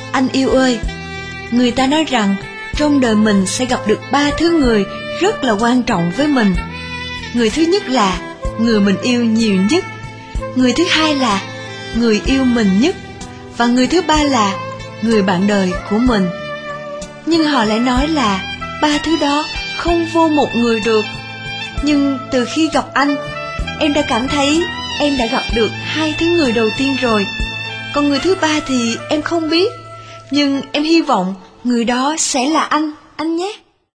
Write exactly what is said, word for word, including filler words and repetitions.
Anh yêu ơi, người ta nói rằng trong đời mình sẽ gặp được ba thứ người rất là quan trọng với mình. Người thứ nhất là người mình yêu nhiều nhất, người thứ hai là người yêu mình nhất, và người thứ ba là người bạn đời của mình. Nhưng họ lại nói là ba thứ đó không vô một người được. Nhưng từ khi gặp anh, em đã cảm thấy em đã gặp được hai thứ người đầu tiên rồi. Còn người thứ ba thì em không biết, nhưng em hy vọng người đó sẽ là anh, anh nhé.